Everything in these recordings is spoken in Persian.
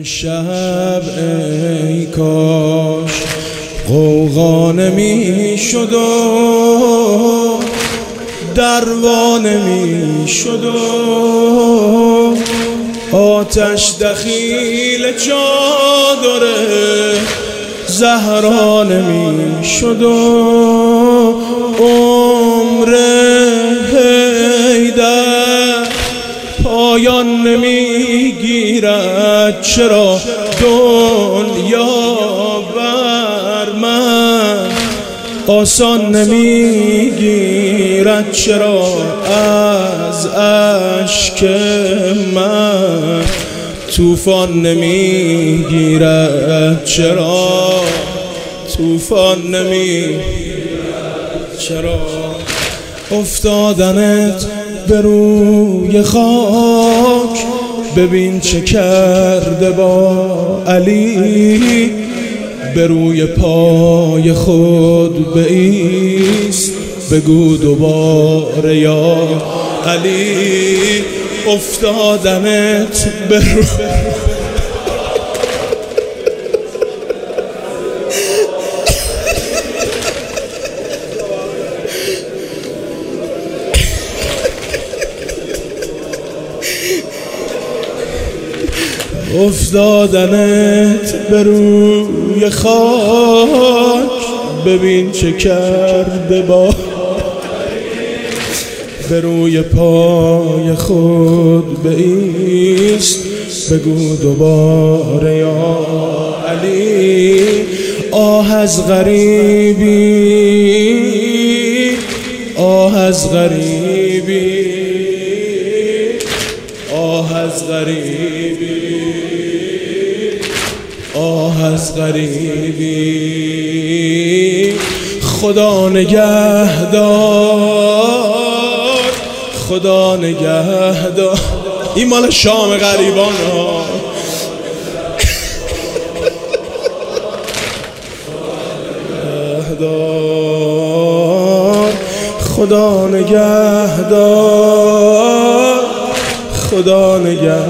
امشب ای کاش غوغا نمی‌شد و دروا نمی‌شد و آتش دخیل چادر زهرا نمی‌شد و عمر حیدر پایان نمیگیرد. چرا دنیا بر من آسان نمیگیرد؟ چرا از اشک من طوفان نمیگیرد؟ چرا طوفان نمیگیرد؟ چرا افتادنت به روی خاک ببین چه کرده با علی. به روی پای خود بایست بگو دوباره یا علی. افتادنت به روی افتادنت به روی خاک ببین چه کرده با به روی پای خود بایست بگو دوباره یا علی. آه از غریبی، آه از غریبی، آه از غریبی، آه از غریبی. خدا نگهدار، خدا نگهدار. این مال شام غریبان ها. خدا نگهدار، خدا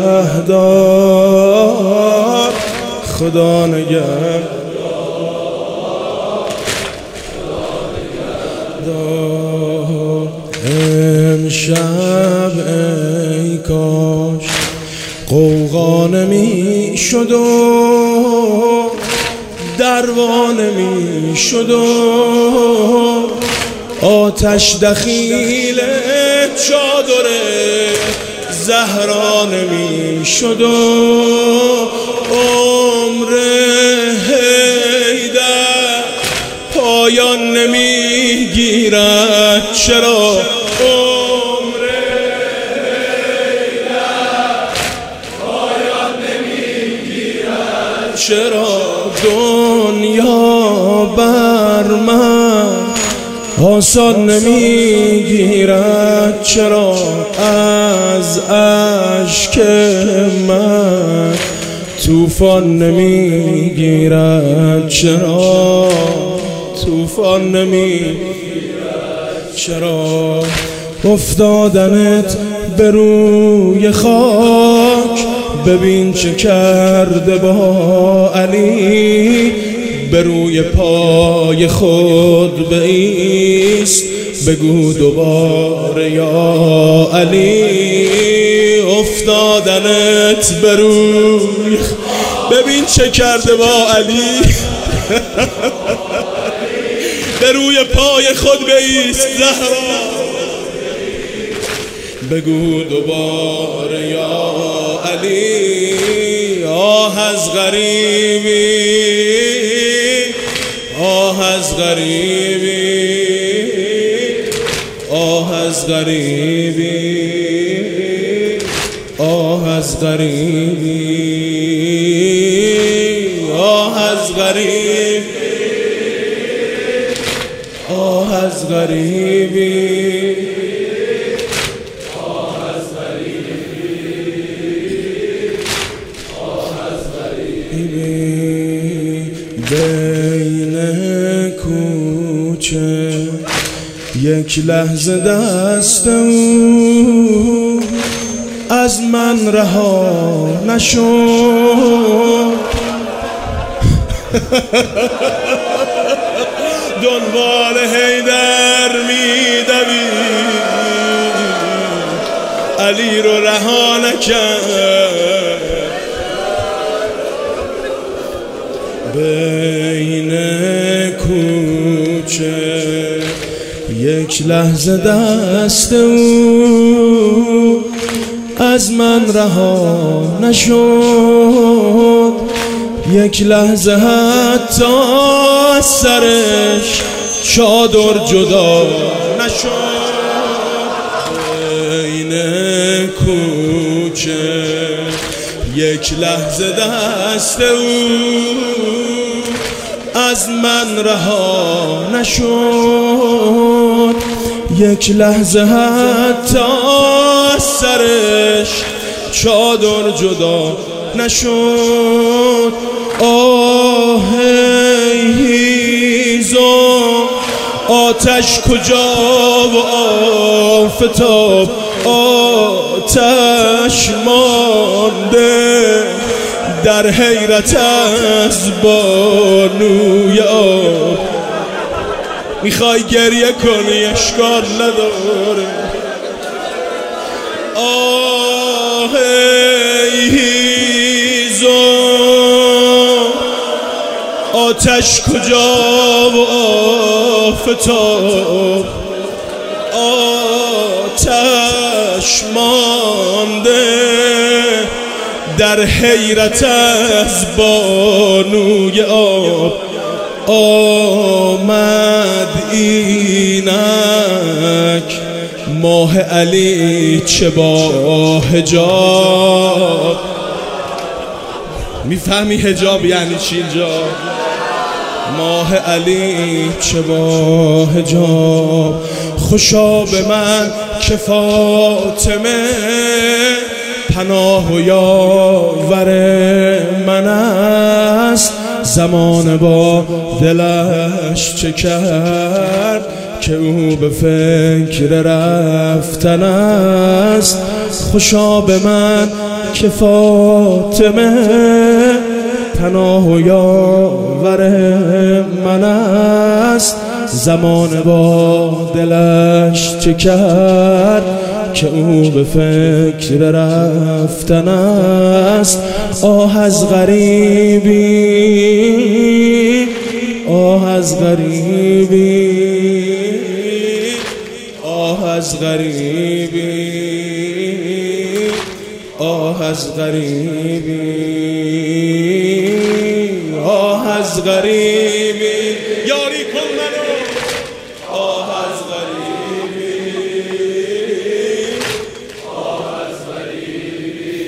نگهدار، خدا نگهدار. امشب ای کاش غوغا نمی‌شد و دروا نمی‌شد و آتش دخیل چادر زهرا نمی‌شد و عمر حیدر پایان نمیگیرد. چرا عمر حیدر پایان نمیگیرد؟ چرا دنیا بر من آسان نمیگیرد؟ چرا از اشک من طوفان نمیگیرد؟ چرا طوفان نمیگیرد؟ چرا افتادنت به روی خاک ببین چه کرده با علی. به روی پای خود بایست بگو دوباره یا علی. افتادنت به روی ببین چه کرده با علی. به روی پای خود بایست زهرا بگو دوباره یا علی. آه از غریبی، آه از غریبی، آه از غریبی، آه از غریبی، آه از غریبی، آه از غریبی. بین کوچه یک لحظه دست او از من رها نشد. دنبال حیدر میدوید، علی رو رها نکرد. بین کوچه یک لحظه دست او از من رها نشد. یک لحظه حتی از سرش چادر جدا نشد. بین کوچه یک لحظه دست او از من رها نشد. یک لحظه حتی از سرش چادر جدا نشد. آه هیزو آتش کجا و آفتاب آتش مانده در حیرت از بانوی آب. میخوای گریه کنی اشکال نداره. آه هیزو آتش کجا و آفتاب آتش مانده در حیرت از بانوی آب. آمد اینک ماه علی چه با حجاب. میفهمی حجاب یعنی چی اینجا؟ ماه علی چه با حجاب. خوشا به من که فاطمه پناه و یاور من است. زمان با دلش چه کرد که او به فکر رفتن است. خوشا به من که فاطمه پناه و یاور من است. زمان با دلش چه کرد که او به فکر رفتن است. آه از غریبی آه از غریبی آه از غریبی آه از غریبی آه از غریبی یاری کن منو. آه از غریبی آه از غریبی.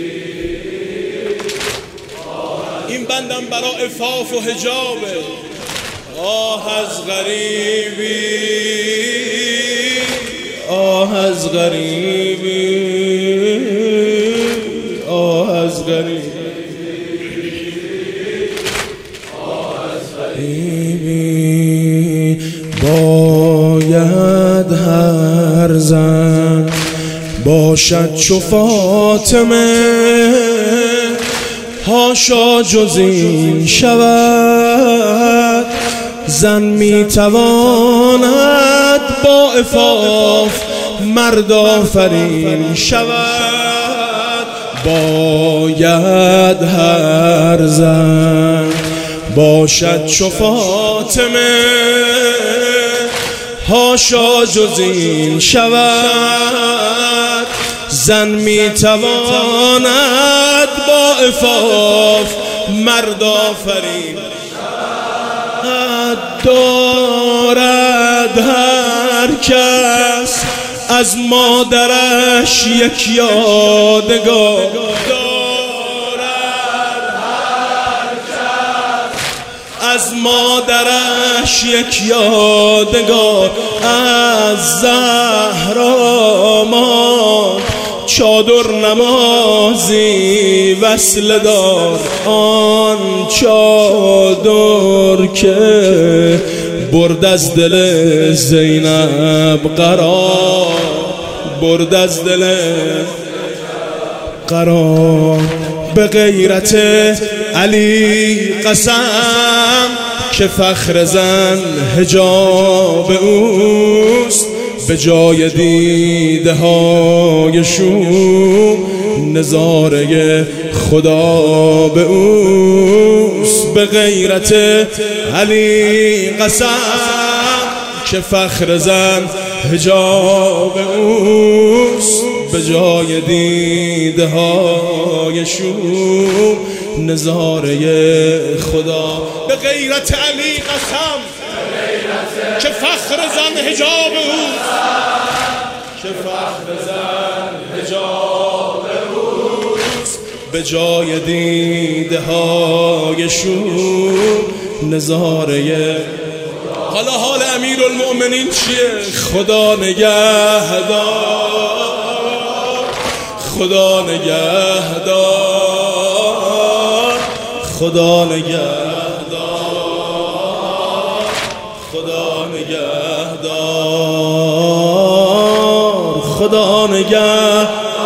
این بندم برا عفاف و حجابه. آه از غریبی آه از غریبی آه از غریبی آه از غریبی. باید هر زن باشد چو فاطمه هاشا جز این شود. زن میتواند با عفاف مرد آفرین شود. باید هر زن باشد چو فاطمه هاشا جز این شود. زن میتواند با عفاف مرد آفرین دارد هر کس از مادرش یک یادگار. دارد هر کس از مادرش یک یادگار. از زهرا ماند چادر نمازی وصل دار. آن چادر که برد از دل زینب قرار برد از دل قرار. به غیرت علی قسم که فخر زن حجاب اوست، به جای دیده های شوم نظاره خدا به اوست. به غیرت علی قسم که فخر زن حجاب اوست، به جای دیده های شوم نظاره خدا. به غیرت علی قسم که فخر زن حجاب اوست، که فخر زن حجاب اوست، به جای دیده های شوم نظاره. حالا حال امیرالمؤمنین چیه؟ خدا نگهدار، خدا نگهدار، خدا نگهدار، خدا نگهدار، خدا نگهدار.